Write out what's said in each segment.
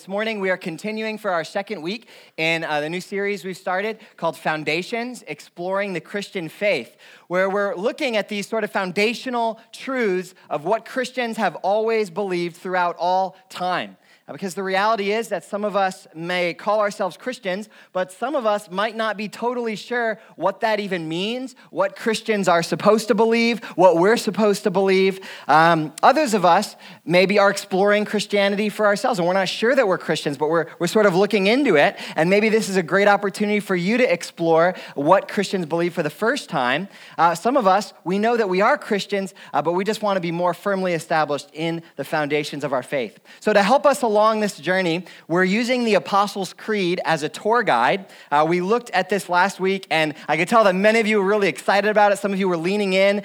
This morning we are continuing for our second week in the new series we've started called Foundations, Exploring the Christian Faith, where we're looking at these sort of foundational truths of what Christians have always believed throughout all time. Because the reality is that some of us may call ourselves Christians, but some of us might not be totally sure what that even means, what Christians are supposed to believe, what we're supposed to believe. Others of us maybe are exploring Christianity for ourselves, and we're not sure that we're Christians, but we're sort of looking into it, and maybe this is a great opportunity for you to explore what Christians believe for the first time. Some of us, we know that we are Christians, but we just want to be more firmly established in the foundations of our faith. So to help us along this journey, we're using the Apostles' Creed as a tour guide. We looked at this last week, and I could tell that many of you were really excited about it. Some of you were leaning in.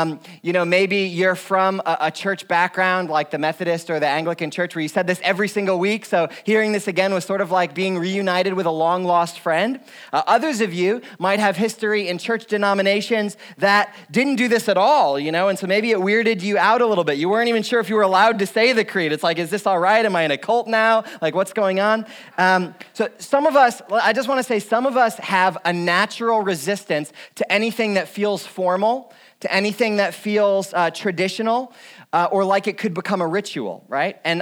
Maybe you're from a church background like the Methodist or the Anglican church where you said this every single week, so hearing this again was sort of like being reunited with a long-lost friend. Others of you might have history in church denominations that didn't do this at all, and so maybe it weirded you out a little bit. You weren't even sure if you were allowed to say the creed. It's like, is this all right? Am I in a cult now? Like, what's going on? So some of us, I just want to say, some of us have a natural resistance to anything that feels formal, to anything that feels traditional, or like it could become a ritual, right? And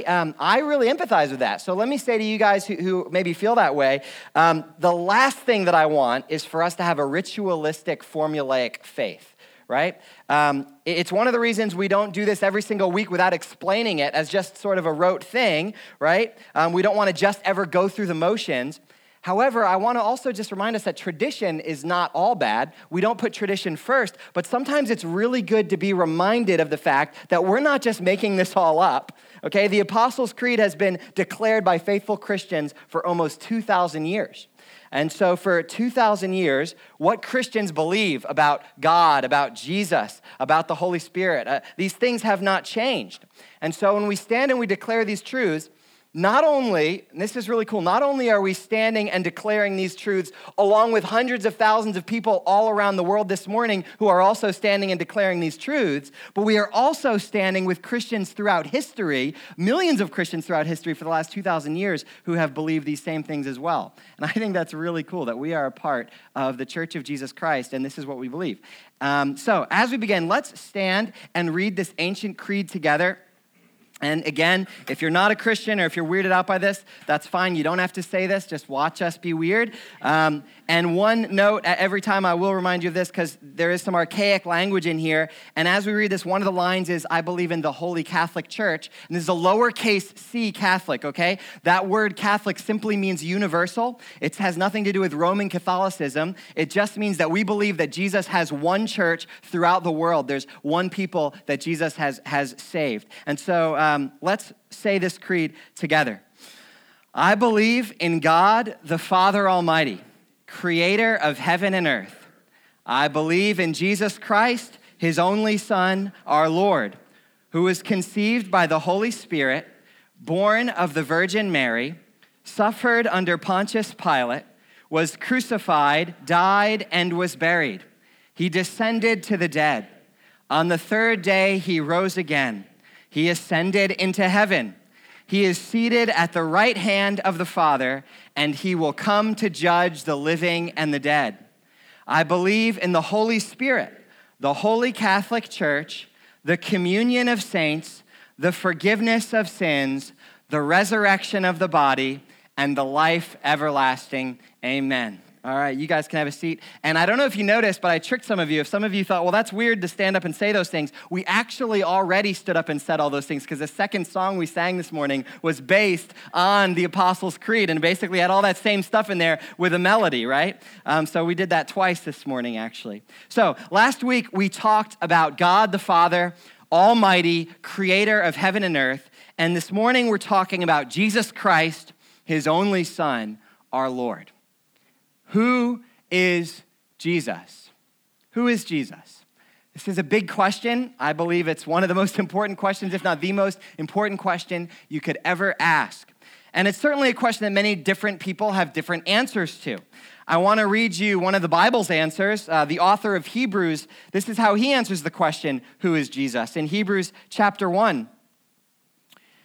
I really empathize with that. So let me say to you guys who maybe feel that way, the last thing that I want is for us to have a ritualistic, formulaic faith. Right? It's one of the reasons we don't do this every single week without explaining it as just sort of a rote thing, right? We don't want to just ever go through the motions. However, I want to also just remind us that tradition is not all bad. We don't put tradition first, but sometimes it's really good to be reminded of the fact that we're not just making this all up, okay? The Apostles' Creed has been declared by faithful Christians for almost 2,000 years. And so for 2,000 years, what Christians believe about God, about Jesus, about the Holy Spirit, these things have not changed. And so when we stand and we declare these truths, not only, and this is really cool, not only are we standing and declaring these truths along with hundreds of thousands of people all around the world this morning who are also standing and declaring these truths, but we are also standing with Christians throughout history, millions of Christians throughout history for the last 2,000 years who have believed these same things as well. And I think that's really cool that we are a part of the Church of Jesus Christ, and this is what we believe. So as we begin, let's stand and read this ancient creed together. And again, if you're not a Christian or if you're weirded out by this, that's fine. You don't have to say this. Just watch us be weird. And one note every time I will remind you of this because there is some archaic language in here. And as we read this, one of the lines is, I believe in the Holy Catholic Church. And this is a lowercase c Catholic, okay? That word Catholic simply means universal. It has nothing to do with Roman Catholicism. It just means that we believe that Jesus has one church throughout the world. There's one people that Jesus has saved. And so let's say this creed together. I believe in God, the Father Almighty, creator of heaven and earth. I believe in Jesus Christ, his only Son, our Lord, who was conceived by the Holy Spirit, born of the Virgin Mary, suffered under Pontius Pilate, was crucified, died, and was buried. He descended to the dead. On the third day, he rose again. He ascended into heaven. He is seated at the right hand of the Father, and he will come to judge the living and the dead. I believe in the Holy Spirit, the Holy Catholic Church, the communion of saints, the forgiveness of sins, the resurrection of the body, and the life everlasting. Amen. All right, you guys can have a seat. And I don't know if you noticed, but I tricked some of you. If some of you thought, well, that's weird to stand up and say those things, we actually already stood up and said all those things because the second song we sang this morning was based on the Apostles' Creed and basically had all that same stuff in there with a melody, right? So we did that twice this morning, actually. So last week, we talked about God the Father, Almighty, creator of heaven and earth. And this morning, we're talking about Jesus Christ, his only Son, our Lord. Who is Jesus? Who is Jesus? This is a big question. I believe it's one of the most important questions, if not the most important question you could ever ask. And it's certainly a question that many different people have different answers to. I want to read you one of the Bible's answers. The author of Hebrews, this is how he answers the question, who is Jesus? In Hebrews chapter 1,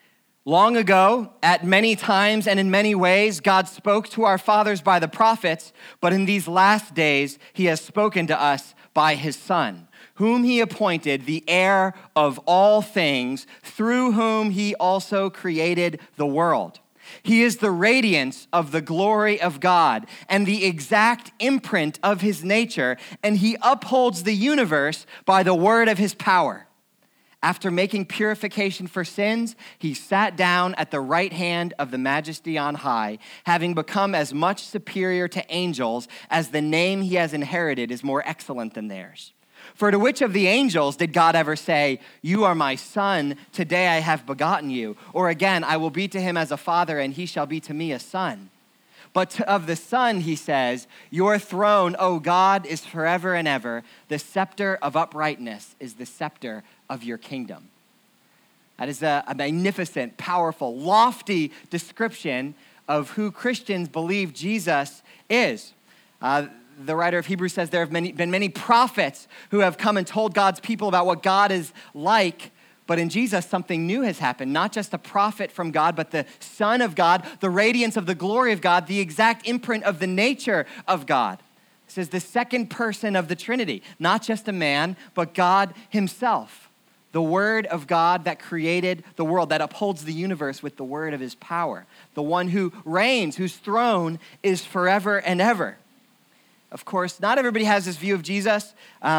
Long ago, at many times and in many ways, God spoke to our fathers by the prophets, but in these last days, he has spoken to us by his Son, whom he appointed the heir of all things, through whom he also created the world. He is the radiance of the glory of God and the exact imprint of his nature, and he upholds the universe by the word of his power. After making purification for sins, he sat down at the right hand of the Majesty on high, having become as much superior to angels as the name he has inherited is more excellent than theirs. For to which of the angels did God ever say, "You are my son, today I have begotten you"? Or again, "I will be to him as a father, and he shall be to me a son"? But of the Son, he says, "Your throne, O God, is forever and ever. The scepter of uprightness is the scepter of your kingdom." That is a magnificent, powerful, lofty description of who Christians believe Jesus is. The writer of Hebrews says there have been many prophets who have come and told God's people about what God is like. But in Jesus, something new has happened. Not just a prophet from God, but the Son of God, the radiance of the glory of God, the exact imprint of the nature of God. This is the second person of the Trinity. Not just a man, but God himself. The Word of God that created the world, that upholds the universe with the word of his power. The one who reigns, whose throne is forever and ever. Of course, not everybody has this view of Jesus.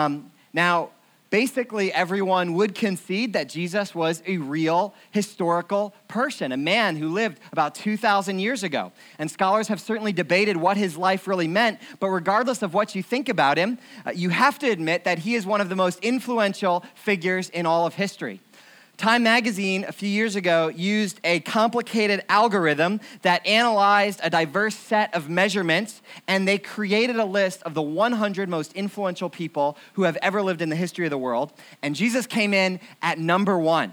Now, basically, everyone would concede that Jesus was a real historical person, a man who lived about 2,000 years ago. And scholars have certainly debated what his life really meant, but regardless of what you think about him, you have to admit that he is one of the most influential figures in all of history. Time magazine a few years ago used a complicated algorithm that analyzed a diverse set of measurements, and they created a list of the 100 most influential people who have ever lived in the history of the world, and Jesus came in at number 1.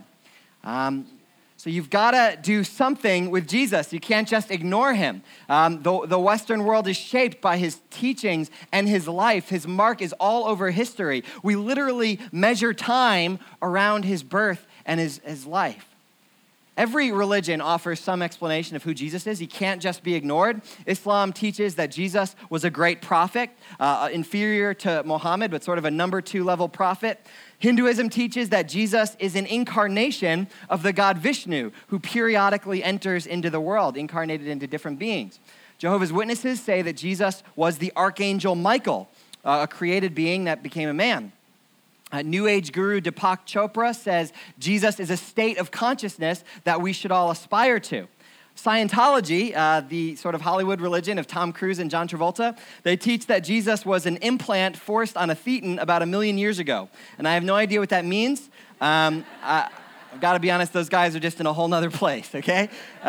So you've got to do something with Jesus. You can't just ignore him. The Western world is shaped by his teachings and his life. His mark is all over history. We literally measure time around his birth and his life. Every religion offers some explanation of who Jesus is. He can't just be ignored. Islam teaches that Jesus was a great prophet, inferior to Muhammad, but sort of a number 2 level prophet. Hinduism teaches that Jesus is an incarnation of the god Vishnu, who periodically enters into the world, incarnated into different beings. Jehovah's Witnesses say that Jesus was the archangel Michael, a created being that became a man. New Age guru Deepak Chopra says Jesus is a state of consciousness that we should all aspire to. Scientology, the sort of Hollywood religion of Tom Cruise and John Travolta, they teach that Jesus was an implant forced on a thetan about 1 million years ago. And I have no idea what that means. I've got to be honest, those guys are just in a whole nother place, okay?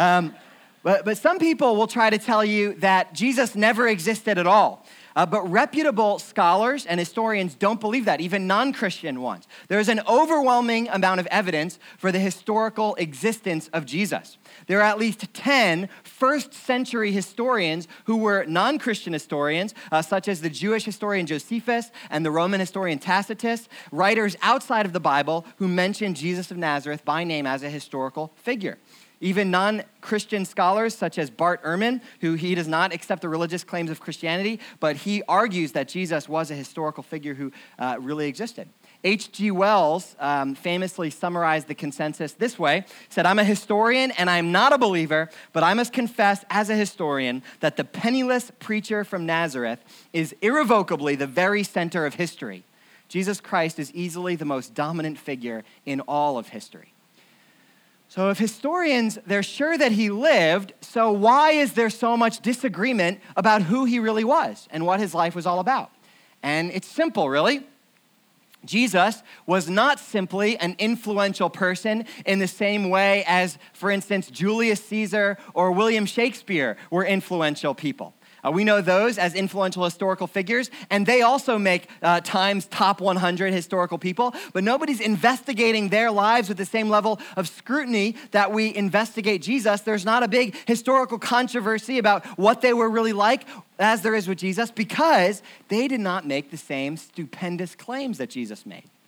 But some people will try to tell you that Jesus never existed at all. But reputable scholars and historians don't believe that, even non-Christian ones. There's an overwhelming amount of evidence for the historical existence of Jesus. There are at least 10 first-century historians who were non-Christian historians, such as the Jewish historian Josephus and the Roman historian Tacitus, writers outside of the Bible who mention Jesus of Nazareth by name as a historical figure. Even non-Christian scholars such as Bart Ehrman, who he does not accept the religious claims of Christianity, but he argues that Jesus was a historical figure who really existed. H.G. Wells famously summarized the consensus this way, said, "I'm a historian and I'm not a believer, but I must confess as a historian that the penniless preacher from Nazareth is irrevocably the very center of history. Jesus Christ is easily the most dominant figure in all of history." So if historians, they're sure that he lived, so why is there so much disagreement about who he really was and what his life was all about? And it's simple, really. Jesus was not simply an influential person in the same way as, for instance, Julius Caesar or William Shakespeare were influential people. We know those as influential historical figures, and they also make Time's top 100 historical people, but nobody's investigating their lives with the same level of scrutiny that we investigate Jesus. There's not a big historical controversy about what they were really like as there is with Jesus, because they did not make the same stupendous claims that Jesus made.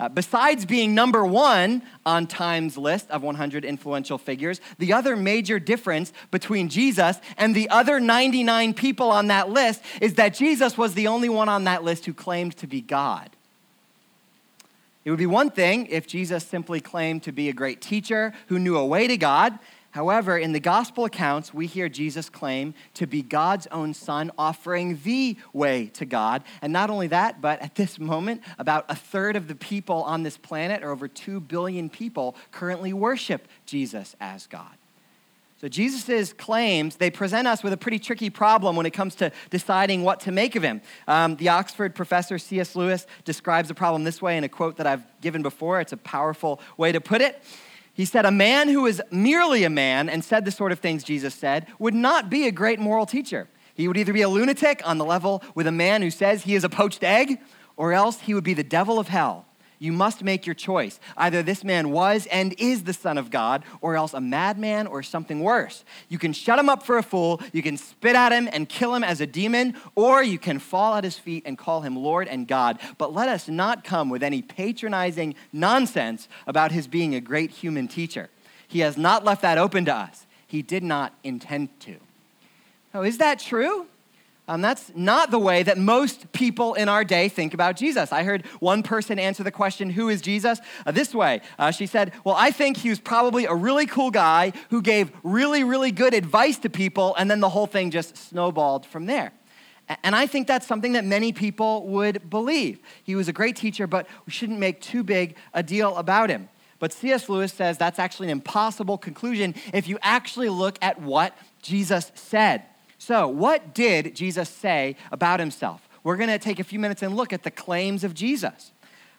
Besides being number one on Time's list of 100 influential figures, the other major difference between Jesus and the other 99 people on that list is that Jesus was the only one on that list who claimed to be God. It would be one thing if Jesus simply claimed to be a great teacher who knew a way to God. However, in the gospel accounts, we hear Jesus claim to be God's own son, offering the way to God. And not only that, but at this moment, about a third of the people on this planet, or over 2 billion people, currently worship Jesus as God. So Jesus' claims, they present us with a pretty tricky problem when it comes to deciding what to make of him. The Oxford professor C.S. Lewis describes the problem this way in a quote that I've given before. It's a powerful way to put it. He said, "A man who is merely a man and said the sort of things Jesus said would not be a great moral teacher. He would either be a lunatic on the level with a man who says he is a poached egg, or else he would be the devil of hell. You must make your choice. Either this man was and is the Son of God, or else a madman or something worse. You can shut him up for a fool, you can spit at him and kill him as a demon, or you can fall at his feet and call him Lord and God. But let us not come with any patronizing nonsense about his being a great human teacher. He has not left that open to us. He did not intend to." Oh, is that true? That's not the way that most people in our day think about Jesus. I heard one person answer the question, "Who is Jesus?" This way. She said, "Well, I think he was probably a really cool guy who gave really, really good advice to people, and then the whole thing just snowballed from there." And I think that's something that many people would believe. He was a great teacher, but we shouldn't make too big a deal about him. But C.S. Lewis says that's actually an impossible conclusion if you actually look at what Jesus said. So, what did Jesus say about himself? We're going to take a few minutes and look at the claims of Jesus.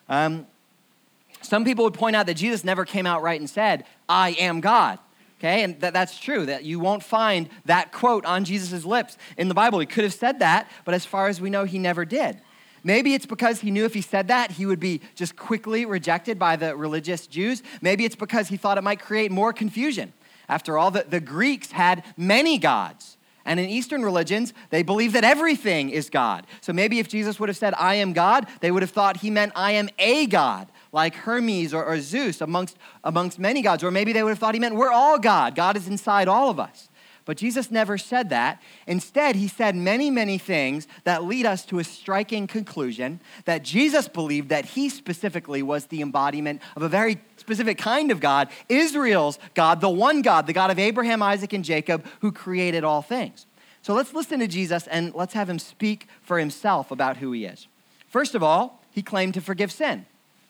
Some people would point out that Jesus never came out right and said, "I am God." Okay, and that's true, that you won't find that quote on Jesus' lips in the Bible. He could have said that, but as far as we know, he never did. Maybe it's because he knew if he said that, he would be just quickly rejected by the religious Jews. Maybe it's because he thought it might create more confusion. After all, the Greeks had many gods. And in Eastern religions, they believe that everything is God. So maybe if Jesus would have said, "I am God," they would have thought he meant "I am a God," like Hermes or Zeus amongst many gods. Or maybe they would have thought he meant we're all God. God is inside all of us. But Jesus never said that. Instead, he said many, many things that lead us to a striking conclusion that Jesus believed that he specifically was the embodiment of a very specific kind of God, Israel's God, the one God, the God of Abraham, Isaac, and Jacob, who created all things. So let's listen to Jesus and let's have him speak for himself about who he is. First of all, he claimed to forgive sin.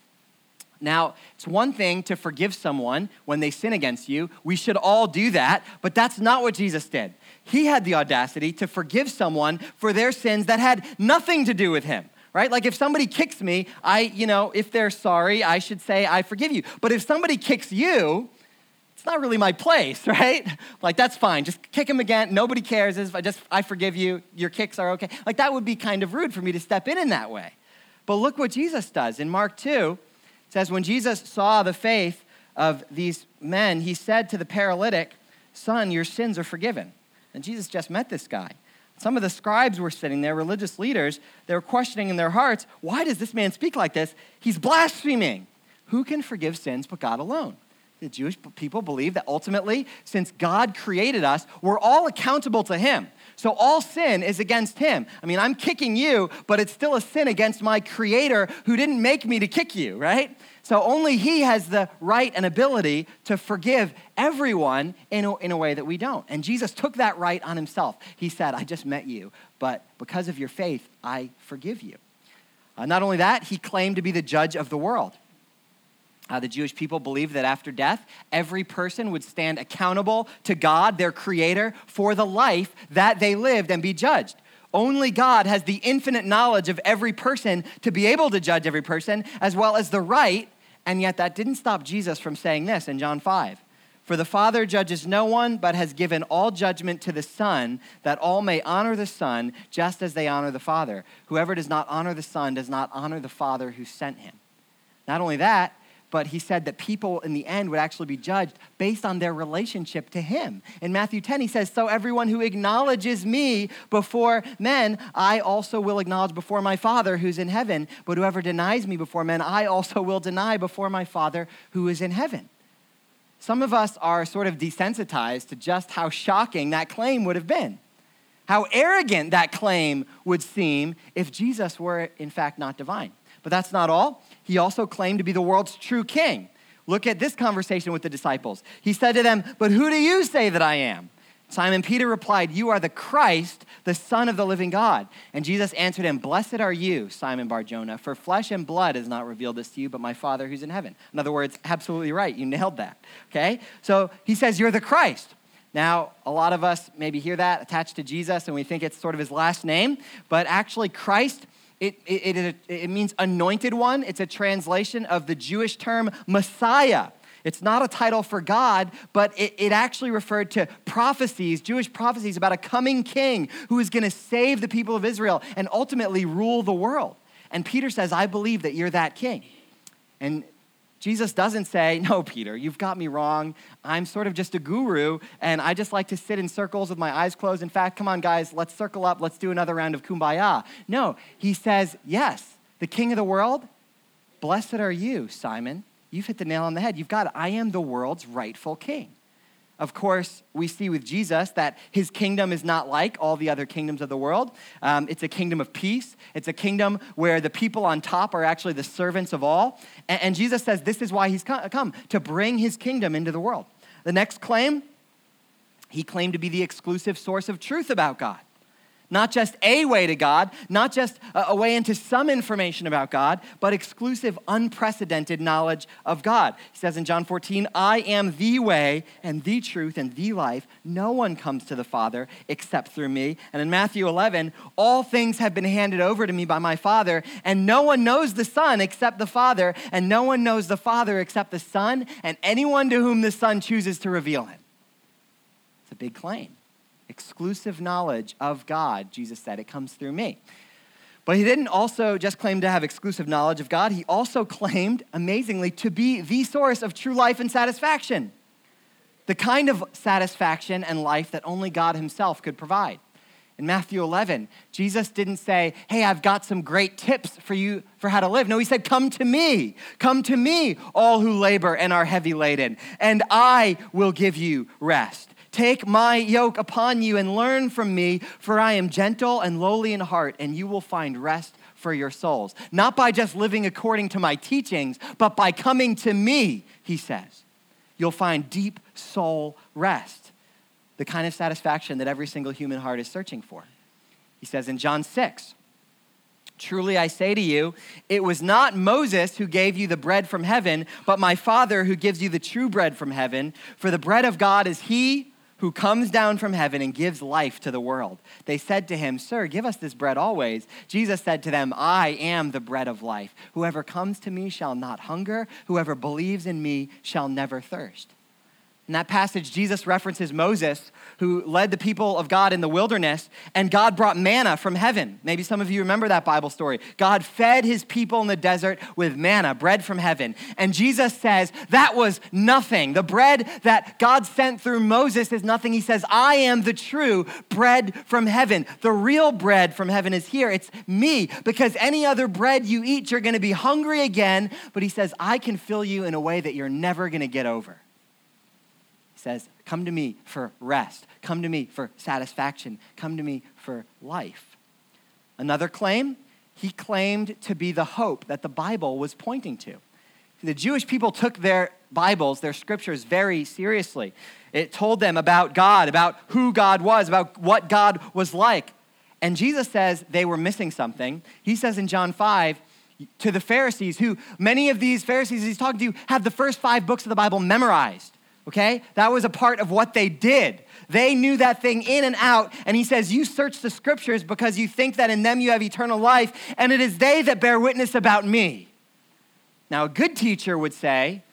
Now, it's one thing to forgive someone when they sin against you. We should all do that, but that's not what Jesus did. He had the audacity to forgive someone for their sins that had nothing to do with him, right? Like if somebody kicks me, if they're sorry, I should say, "I forgive you." But if somebody kicks you, it's not really my place, right? Like, that's fine. Just kick him again. Nobody cares. I forgive you. Your kicks are okay. Like, that would be kind of rude for me to step in that way. But look what Jesus does. In Mark 2, it says, when Jesus saw the faith of these men, he said to the paralytic, "Son, your sins are forgiven." And Jesus just met this guy. Some of the scribes were sitting there, religious leaders. They were questioning in their hearts, "Why does this man speak like this? He's blaspheming. Who can forgive sins but God alone?" The Jewish people believe that ultimately, since God created us, we're all accountable to him. So all sin is against him. I mean, I'm kicking you, but it's still a sin against my creator who didn't make me to kick you, right? So only he has the right and ability to forgive everyone in a way that we don't. And Jesus took that right on himself. He said, "I just met you, but because of your faith, I forgive you." Not only that, he claimed to be the judge of the world. The Jewish people believed that after death, every person would stand accountable to God, their creator, for the life that they lived and be judged. Only God has the infinite knowledge of every person to be able to judge every person, as well as the right, and yet that didn't stop Jesus from saying this in John 5. "For the Father judges no one, but has given all judgment to the Son, that all may honor the Son, just as they honor the Father. Whoever does not honor the Son does not honor the Father who sent him." Not only that, but he said that people in the end would actually be judged based on their relationship to him. In Matthew 10, he says, so everyone who acknowledges me before men, I also will acknowledge before my Father who's in heaven. But whoever denies me before men, I also will deny before my Father who is in heaven. Some of us are sort of desensitized to just how shocking that claim would have been. How arrogant that claim would seem if Jesus were, in fact, not divine. But that's not all. He also claimed to be the world's true king. Look at this conversation with the disciples. He said to them, but who do you say that I am? Simon Peter replied, you are the Christ, the Son of the living God. And Jesus answered him, blessed are you, Simon Bar-Jonah, for flesh and blood has not revealed this to you, but my Father who's in heaven. In other words, absolutely right. You nailed that. Okay? So he says, you're the Christ. Now, a lot of us maybe hear that attached to Jesus, and we think it's sort of his last name. But actually, Christ, it means anointed one. It's a translation of the Jewish term Messiah. It's not a title for God, but it actually referred to prophecies, Jewish prophecies about a coming king who is going to save the people of Israel and ultimately rule the world. And Peter says, I believe that you're that king. And Jesus doesn't say, no, Peter, you've got me wrong. I'm sort of just a guru, and I just like to sit in circles with my eyes closed. In fact, come on, guys, let's circle up. Let's do another round of kumbaya. No, he says, yes, the king of the world, blessed are you, Simon. You've hit the nail on the head. You've got it. I am the world's rightful king. Of course, we see with Jesus that his kingdom is not like all the other kingdoms of the world. It's a kingdom of peace. It's a kingdom where the people on top are actually the servants of all. And Jesus says this is why he's come, to bring his kingdom into the world. The next claim, he claimed to be the exclusive source of truth about God. Not just a way to God, not just a way into some information about God, but exclusive, unprecedented knowledge of God. He says in John 14, I am the way and the truth and the life. No one comes to the Father except through me. And in Matthew 11, all things have been handed over to me by my Father, and no one knows the Son except the Father, and no one knows the Father except the Son, and anyone to whom the Son chooses to reveal him. It's a big claim. Exclusive knowledge of God, Jesus said, it comes through me. But he didn't also just claim to have exclusive knowledge of God. He also claimed, amazingly, to be the source of true life and satisfaction. The kind of satisfaction and life that only God himself could provide. In Matthew 11, Jesus didn't say, hey, I've got some great tips for you for how to live. No, he said, come to me, all who labor and are heavy laden, and I will give you rest. Take my yoke upon you and learn from me, for I am gentle and lowly in heart, and you will find rest for your souls. Not by just living according to my teachings, but by coming to me, he says. You'll find deep soul rest, the kind of satisfaction that every single human heart is searching for. He says in John 6, truly I say to you, it was not Moses who gave you the bread from heaven, but my Father who gives you the true bread from heaven. For the bread of God is he who comes down from heaven and gives life to the world. They said to him, sir, give us this bread always. Jesus said to them, I am the bread of life. Whoever comes to me shall not hunger. Whoever believes in me shall never thirst. In that passage, Jesus references Moses, who led the people of God in the wilderness, and God brought manna from heaven. Maybe some of you remember that Bible story. God fed his people in the desert with manna, bread from heaven. And Jesus says that was nothing. The bread that God sent through Moses is nothing. He says, I am the true bread from heaven. The real bread from heaven is here. It's me, because any other bread you eat, you're going to be hungry again. But he says, I can fill you in a way that you're never going to get over. Says, come to me for rest. Come to me for satisfaction. Come to me for life. Another claim, he claimed to be the hope that the Bible was pointing to. The Jewish people took their Bibles, their scriptures, very seriously. It told them about God, about who God was, about what God was like. And Jesus says they were missing something. He says in John 5, to the Pharisees, who many of these Pharisees he's talking to have the first 5 books of the Bible memorized. Okay? That was a part of what they did. They knew that thing in and out. And he says, you search the scriptures because you think that in them you have eternal life, and it is they that bear witness about me. Now, a good teacher would say,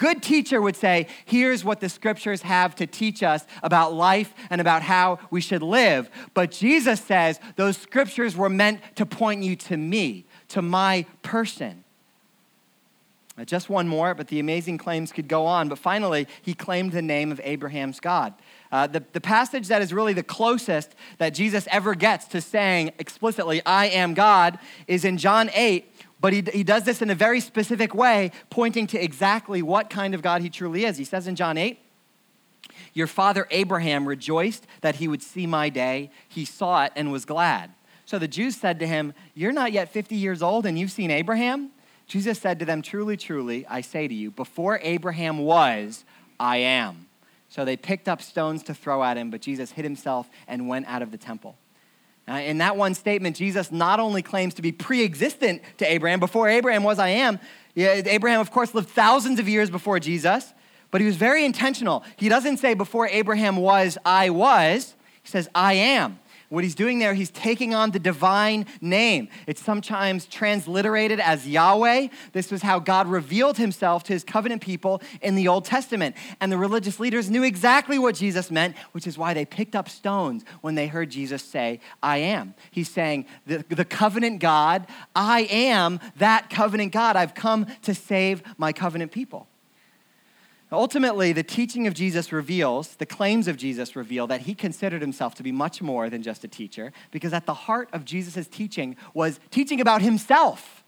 here's what the scriptures have to teach us about life and about how we should live. But Jesus says those scriptures were meant to point you to me, to my person. Just one more, but the amazing claims could go on. But finally, he claimed the name of Abraham's God. The passage that is really the closest that Jesus ever gets to saying explicitly, I am God, is in John 8. But he does this in a very specific way, pointing to exactly what kind of God he truly is. He says in John 8, your father Abraham rejoiced that he would see my day. He saw it and was glad. So the Jews said to him, you're not yet 50 years old and you've seen Abraham? Jesus said to them, truly, truly, I say to you, before Abraham was, I am. So they picked up stones to throw at him, but Jesus hid himself and went out of the temple. In that one statement, Jesus not only claims to be pre-existent to Abraham, before Abraham was, I am. Abraham, of course, lived thousands of years before Jesus, but he was very intentional. He doesn't say before Abraham was, I was. He says, I am. What he's doing there, he's taking on the divine name. It's sometimes transliterated as Yahweh. This was how God revealed himself to his covenant people in the Old Testament. And the religious leaders knew exactly what Jesus meant, which is why they picked up stones when they heard Jesus say, I am. He's saying, the covenant God, I am that covenant God. I've come to save my covenant people. Ultimately, the teaching of Jesus reveals, the claims of Jesus reveal that he considered himself to be much more than just a teacher, because at the heart of Jesus' teaching was teaching about himself.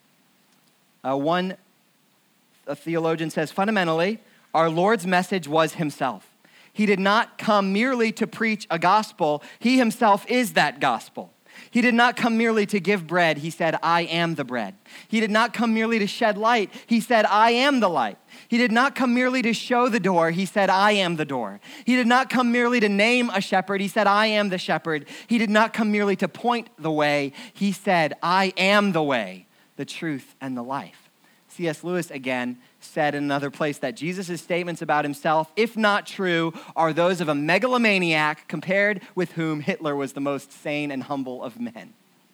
One theologian says, fundamentally, our Lord's message was himself. He did not come merely to preach a gospel. He himself is that gospel. He did not come merely to give bread. He said, I am the bread. He did not come merely to shed light. He said, I am the light. He did not come merely to show the door. He said, I am the door. He did not come merely to name a shepherd. He said, I am the shepherd. He did not come merely to point the way. He said, I am the way, the truth, and the life. C.S. Lewis again said in another place that Jesus' statements about himself, if not true, are those of a megalomaniac compared with whom Hitler was the most sane and humble of men.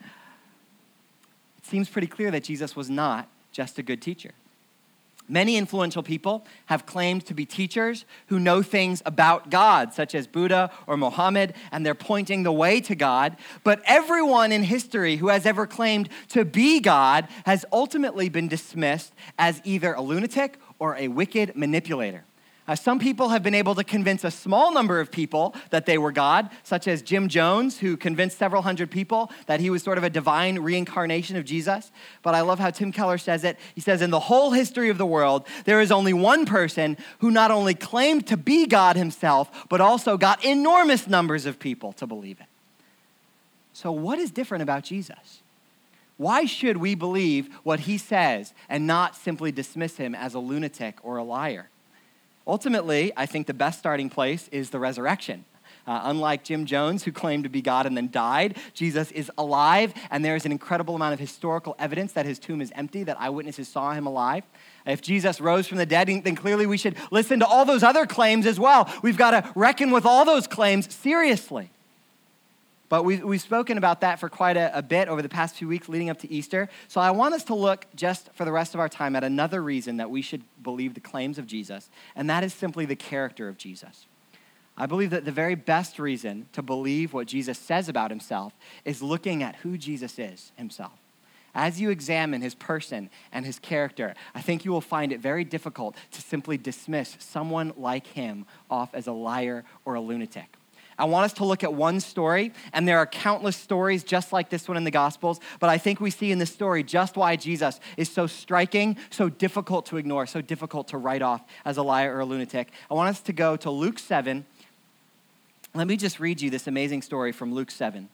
It seems pretty clear that Jesus was not just a good teacher. Many influential people have claimed to be teachers who know things about God, such as Buddha or Muhammad, and they're pointing the way to God. But everyone in history who has ever claimed to be God has ultimately been dismissed as either a lunatic or a wicked manipulator. Some people have been able to convince a small number of people that they were God, such as Jim Jones, who convinced several hundred people that he was sort of a divine reincarnation of Jesus. But I love how Tim Keller says it. He says, in the whole history of the world, there is only one person who not only claimed to be God himself, but also got enormous numbers of people to believe it. So what is different about Jesus? Why should we believe what he says and not simply dismiss him as a lunatic or a liar? Ultimately, I think the best starting place is the resurrection. Unlike Jim Jones, who claimed to be God and then died, Jesus is alive, and there is an incredible amount of historical evidence that his tomb is empty, that eyewitnesses saw him alive. If Jesus rose from the dead, then clearly we should listen to all those other claims as well. We've got to reckon with all those claims seriously. But we've spoken about that for quite a bit over the past few weeks leading up to Easter. So I want us to look just for the rest of our time at another reason that we should believe the claims of Jesus, and that is simply the character of Jesus. I believe that the very best reason to believe what Jesus says about himself is looking at who Jesus is himself. As you examine his person and his character, I think you will find it very difficult to simply dismiss someone like him off as a liar or a lunatic. I want us to look at one story, and there are countless stories just like this one in the Gospels, but I think we see in this story just why Jesus is so striking, so difficult to ignore, so difficult to write off as a liar or a lunatic. I want us to go to Luke 7. Let me just read you this amazing story from Luke 7.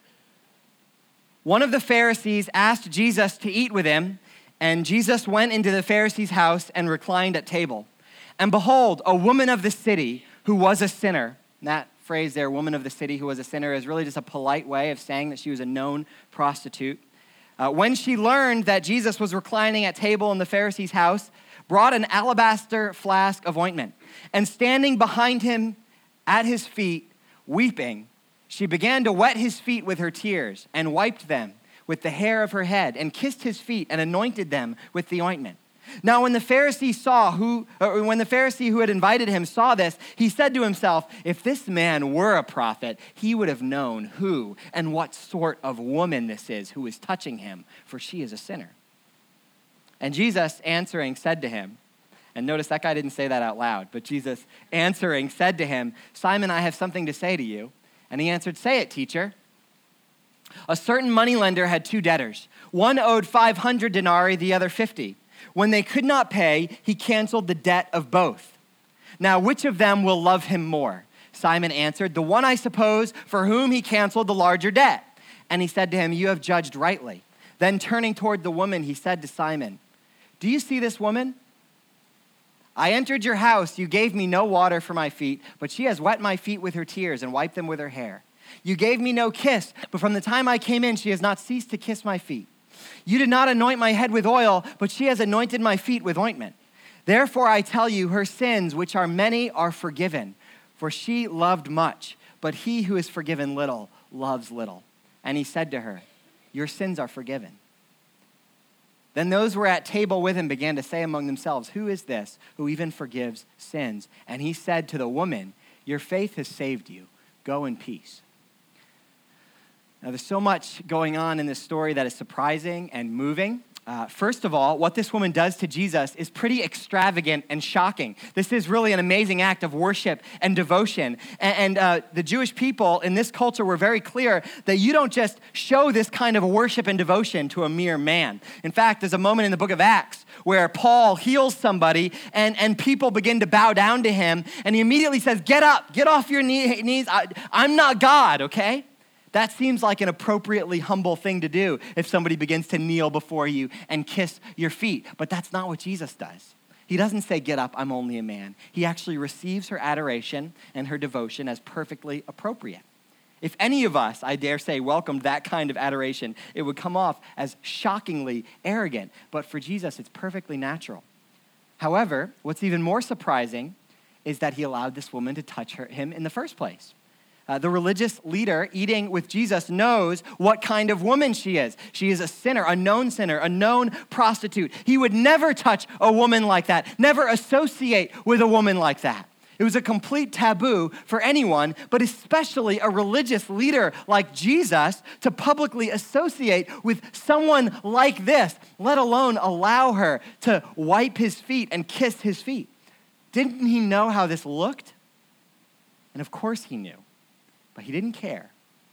One of the Pharisees asked Jesus to eat with him, and Jesus went into the Pharisee's house and reclined at table. And behold, a woman of the city who was a sinner, that phrase there, woman of the city who was a sinner, is really just a polite way of saying that she was a known prostitute. When she learned that Jesus was reclining at table in the Pharisee's house, brought an alabaster flask of ointment, and standing behind him at his feet, weeping, she began to wet his feet with her tears and wiped them with the hair of her head and kissed his feet and anointed them with the ointment. Now, when the Pharisee who had invited him saw this, he said to himself, if this man were a prophet, he would have known who and what sort of woman this is who is touching him, for she is a sinner. And Jesus answering said to him, and notice that guy didn't say that out loud, but Jesus answering said to him, Simon, I have something to say to you. And he answered, say it, teacher. A certain moneylender had 2 debtors. One owed 500 denarii, the other 50. When they could not pay, he canceled the debt of both. Now, which of them will love him more? Simon answered, the one, I suppose, for whom he canceled the larger debt. And he said to him, you have judged rightly. Then turning toward the woman, he said to Simon, do you see this woman? I entered your house. You gave me no water for my feet, but she has wet my feet with her tears and wiped them with her hair. You gave me no kiss, but from the time I came in, she has not ceased to kiss my feet. You did not anoint my head with oil, but she has anointed my feet with ointment. Therefore, I tell you, her sins, which are many, are forgiven. For she loved much, but he who is forgiven little loves little. And he said to her, your sins are forgiven. Then those who were at table with him began to say among themselves, who is this who even forgives sins? And he said to the woman, your faith has saved you. Go in peace. Now, there's so much going on in this story that is surprising and moving. First of all, what this woman does to Jesus is pretty extravagant and shocking. This is really an amazing act of worship and devotion. And the Jewish people in this culture were very clear that you don't just show this kind of worship and devotion to a mere man. In fact, there's a moment in the book of Acts where Paul heals somebody and people begin to bow down to him. And he immediately says, get up, get off your knees. I'm not God, okay? That seems like an appropriately humble thing to do if somebody begins to kneel before you and kiss your feet. But that's not what Jesus does. He doesn't say, get up, I'm only a man. He actually receives her adoration and her devotion as perfectly appropriate. If any of us, I dare say, welcomed that kind of adoration, it would come off as shockingly arrogant. But for Jesus, it's perfectly natural. However, what's even more surprising is that he allowed this woman to touch him in the first place. The religious leader eating with Jesus knows what kind of woman she is. She is a sinner, a known prostitute. He would never touch a woman like that, never associate with a woman like that. It was a complete taboo for anyone, but especially a religious leader like Jesus, to publicly associate with someone like this, let alone allow her to wipe his feet and kiss his feet. Didn't he know how this looked? And of course he knew. But he didn't care.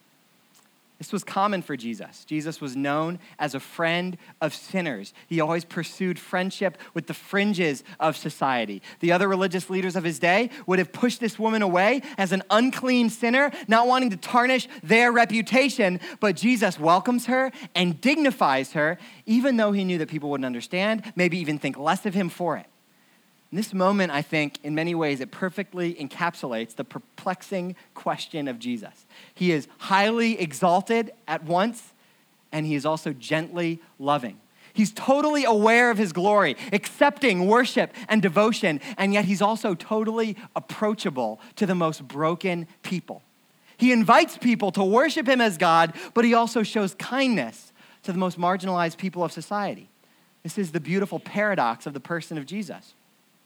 This was common for Jesus. Jesus was known as a friend of sinners. He always pursued friendship with the fringes of society. The other religious leaders of his day would have pushed this woman away as an unclean sinner, not wanting to tarnish their reputation, but Jesus welcomes her and dignifies her, even though he knew that people wouldn't understand, maybe even think less of him for it. In this moment, I think, in many ways, it perfectly encapsulates the perplexing question of Jesus. He is highly exalted at once, and he is also gently loving. He's totally aware of his glory, accepting worship and devotion, and yet he's also totally approachable to the most broken people. He invites people to worship him as God, but he also shows kindness to the most marginalized people of society. This is the beautiful paradox of the person of Jesus.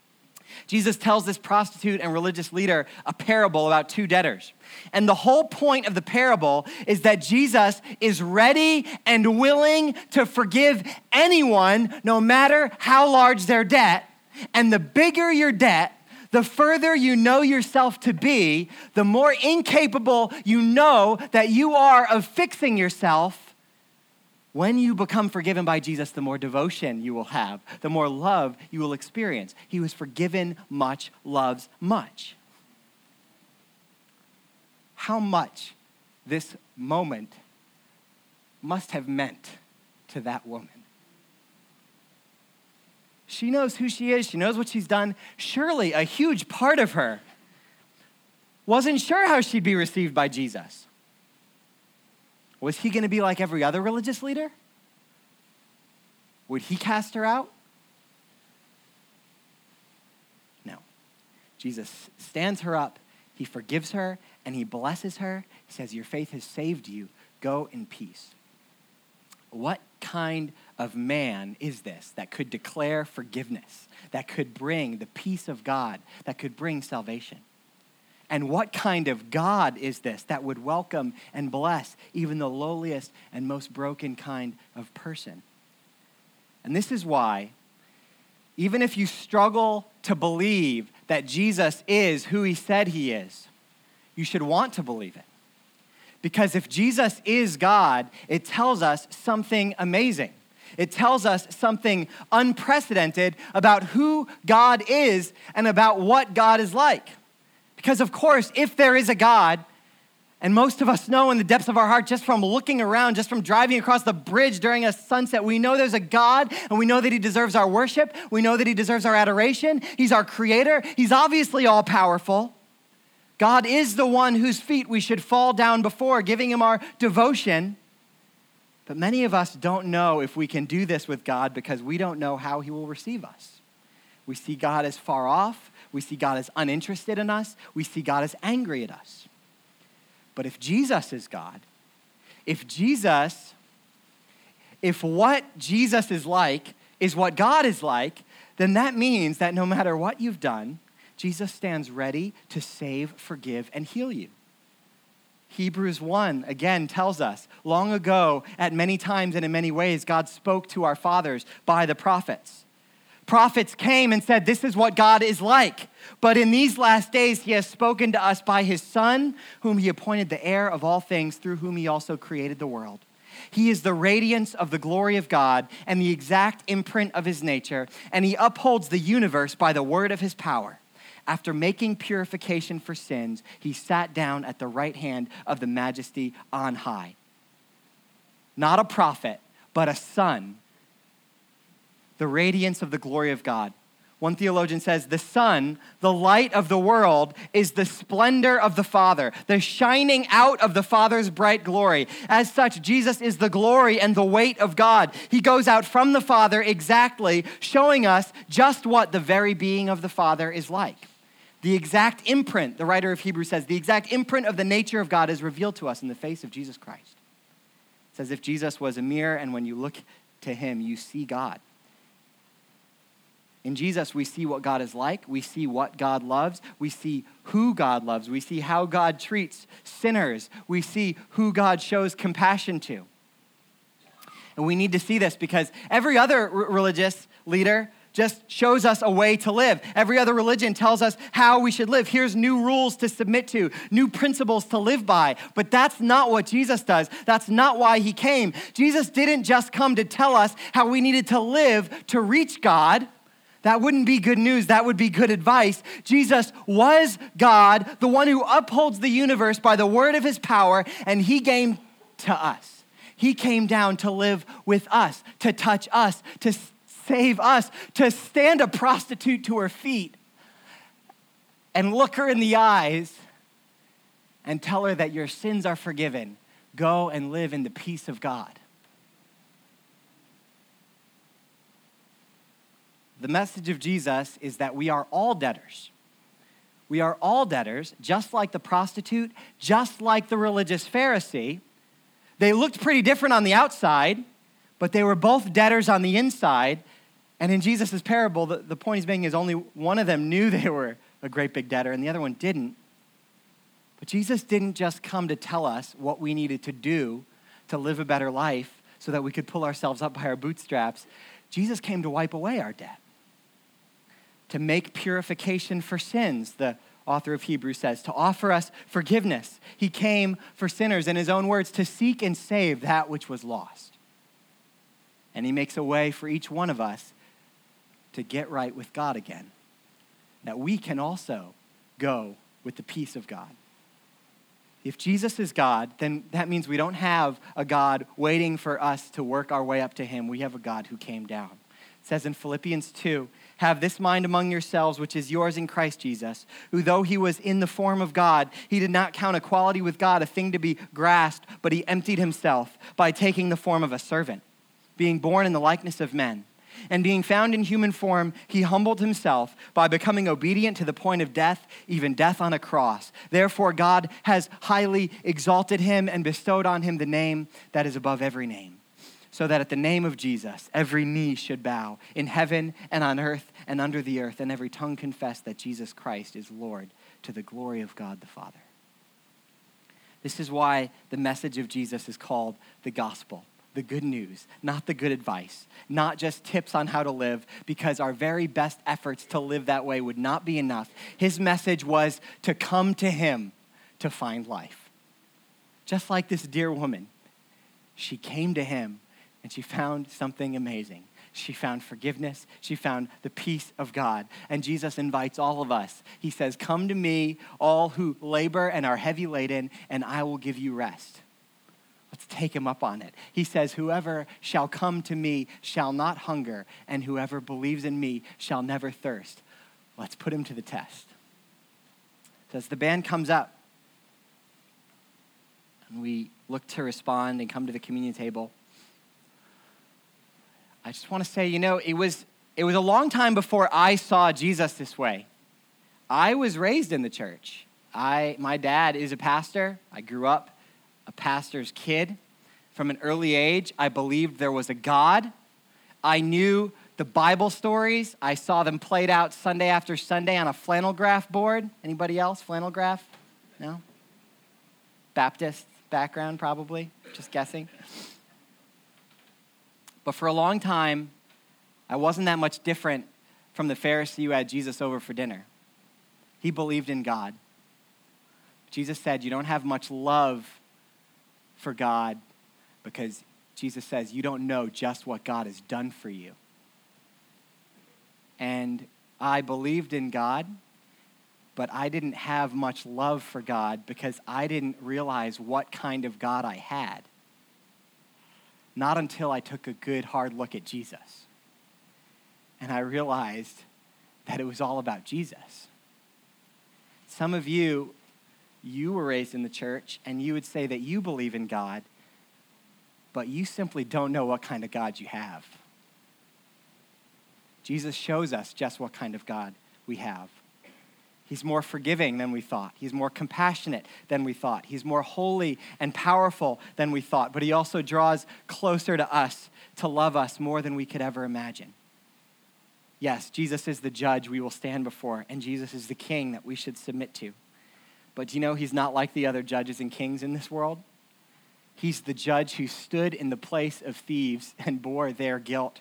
Jesus tells this prostitute and religious leader a parable about 2 debtors. And the whole point of the parable is that Jesus is ready and willing to forgive anyone, no matter how large their debt. And the bigger your debt, the further you know yourself to be, the more incapable you know that you are of fixing yourself. When you become forgiven by Jesus, the more devotion you will have, the more love you will experience. He was forgiven much, loves much. How much this moment must have meant to that woman. She knows who she is. She knows what she's done. Surely a huge part of her wasn't sure how she'd be received by Jesus. Was he going to be like every other religious leader? Would he cast her out? No. Jesus stands her up, he forgives her, and he blesses her. He says, your faith has saved you. Go in peace. What kind of man is this that could declare forgiveness, that could bring the peace of God, that could bring salvation? And what kind of God is this that would welcome and bless even the lowliest and most broken kind of person? And this is why, even if you struggle to believe that Jesus is who he said he is, you should want to believe it. Because if Jesus is God, it tells us something amazing. It tells us something unprecedented about who God is and about what God is like. Because of course, if there is a God, and most of us know in the depths of our heart, just from looking around, just from driving across the bridge during a sunset, we know there's a God, and we know that he deserves our worship. We know that he deserves our adoration. He's our creator. He's obviously all-powerful. God is the one whose feet we should fall down before, giving him our devotion. But many of us don't know if we can do this with God because we don't know how he will receive us. We see God as far off. We see God as uninterested in us. We see God as angry at us. But if Jesus is God, if what Jesus is like is what God is like, then that means that no matter what you've done, Jesus stands ready to save, forgive, and heal you. Hebrews 1 again tells us, long ago, at many times and in many ways, God spoke to our fathers by the prophets. Prophets came and said, this is what God is like. But in these last days, he has spoken to us by his Son, whom he appointed the heir of all things, through whom he also created the world. He is the radiance of the glory of God and the exact imprint of his nature, and he upholds the universe by the word of his power. After making purification for sins, he sat down at the right hand of the majesty on high. Not a prophet, but a son. The radiance of the glory of God. One theologian says, the Son, the light of the world, is the splendor of the Father, the shining out of the Father's bright glory. As such, Jesus is the glory and the weight of God. He goes out from the Father exactly, showing us just what the very being of the Father is like. The exact imprint, the writer of Hebrews says, the exact imprint of the nature of God is revealed to us in the face of Jesus Christ. It's as if Jesus was a mirror, and when you look to him, you see God. In Jesus, we see what God is like. We see what God loves. We see who God loves. We see how God treats sinners. We see who God shows compassion to. And we need to see this because every other religious leader just shows us a way to live. Every other religion tells us how we should live. Here's new rules to submit to, new principles to live by. But that's not what Jesus does. That's not why he came. Jesus didn't just come to tell us how we needed to live to reach God. That wouldn't be good news. That would be good advice. Jesus was God, the one who upholds the universe by the word of his power, and he came to us. He came down to live with us, to touch us, to save us, to stand a prostitute to her feet and look her in the eyes and tell her that your sins are forgiven. Go and live in the peace of God. The message of Jesus is that we are all debtors. We are all debtors, just like the prostitute, just like the religious Pharisee. They looked pretty different on the outside, but they were both debtors on the inside. And in Jesus' parable, the point he's making is only one of them knew they were a great big debtor and the other one didn't. But Jesus didn't just come to tell us what we needed to do to live a better life so that we could pull ourselves up by our bootstraps. Jesus came to wipe away our debt, to make purification for sins, the author of Hebrews says, to offer us forgiveness. He came for sinners, in his own words, to seek and save that which was lost. And he makes a way for each one of us to get right with God again, that we can also go with the peace of God. If Jesus is God, then that means we don't have a God waiting for us to work our way up to him. We have a God who came down. It says in Philippians 2, have this mind among yourselves, which is yours in Christ Jesus, who though he was in the form of God, he did not count equality with God a thing to be grasped, but he emptied himself by taking the form of a servant, being born in the likeness of men. And being found in human form, he humbled himself by becoming obedient to the point of death, even death on a cross. Therefore, God has highly exalted him and bestowed on him the name that is above every name, so that at the name of Jesus, every knee should bow in heaven and on earth and under the earth, and every tongue confess that Jesus Christ is Lord, to the glory of God the Father. This is why the message of Jesus is called the gospel, the good news, not the good advice, not just tips on how to live, because our very best efforts to live that way would not be enough. His message was to come to him to find life. Just like this dear woman, she came to him and she found something amazing. She found forgiveness. She found the peace of God. And Jesus invites all of us. He says, come to me, all who labor and are heavy laden, and I will give you rest. Let's take him up on it. He says, whoever shall come to me shall not hunger, and whoever believes in me shall never thirst. Let's put him to the test. So as the band comes up, and we look to respond and come to the communion table, I just want to say, it was a long time before I saw Jesus this way. I was raised in the church. My dad is a pastor. I grew up a pastor's kid. From an early age, I believed there was a God. I knew the Bible stories. I saw them played out Sunday after Sunday on a flannel graph board. Anybody else? Flannel graph? No? Baptist background, probably. Just guessing. But for a long time, I wasn't that much different from the Pharisee who had Jesus over for dinner. He believed in God. Jesus said, you don't have much love for God because Jesus says you don't know just what God has done for you. And I believed in God, but I didn't have much love for God because I didn't realize what kind of God I had. Not until I took a good hard look at Jesus. And I realized that it was all about Jesus. Some of you were raised in the church and you would say that you believe in God, but you simply don't know what kind of God you have. Jesus shows us just what kind of God we have. He's more forgiving than we thought. He's more compassionate than we thought. He's more holy and powerful than we thought. But he also draws closer to us to love us more than we could ever imagine. Yes, Jesus is the judge we will stand before, and Jesus is the king that we should submit to. But do you know he's not like the other judges and kings in this world? He's the judge who stood in the place of thieves and bore their guilt.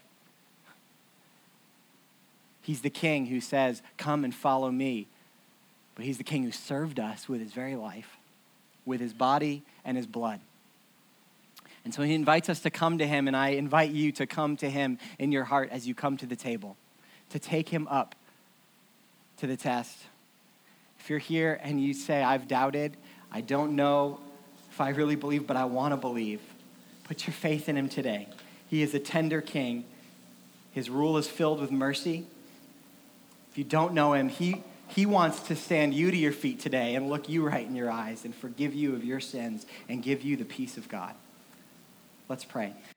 He's the king who says, come and follow me. But he's the king who served us with his very life, with his body and his blood. And so he invites us to come to him, and I invite you to come to him in your heart as you come to the table, to take him up to the test. If you're here and you say, I've doubted, I don't know if I really believe, but I want to believe, put your faith in him today. He is a tender king. His rule is filled with mercy. If you don't know him, he wants to stand you to your feet today and look you right in your eyes and forgive you of your sins and give you the peace of God. Let's pray.